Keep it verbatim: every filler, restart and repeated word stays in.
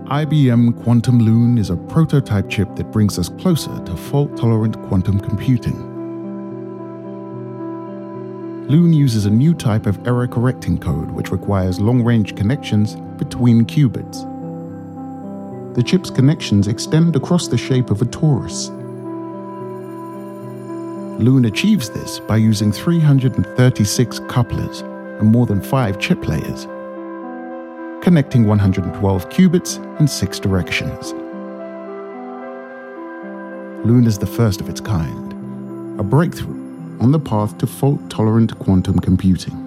I B M Quantum Loon is a prototype chip that brings us closer to fault-tolerant quantum computing. Loon uses a new type of error-correcting code which requires long-range connections between qubits. The chip's connections extend across the shape of a torus. Loon achieves this by using three hundred thirty-six couplers and more than five chip layers, connecting one hundred twelve qubits in six directions. Loon is the first of its kind, a breakthrough on the path to fault-tolerant quantum computing.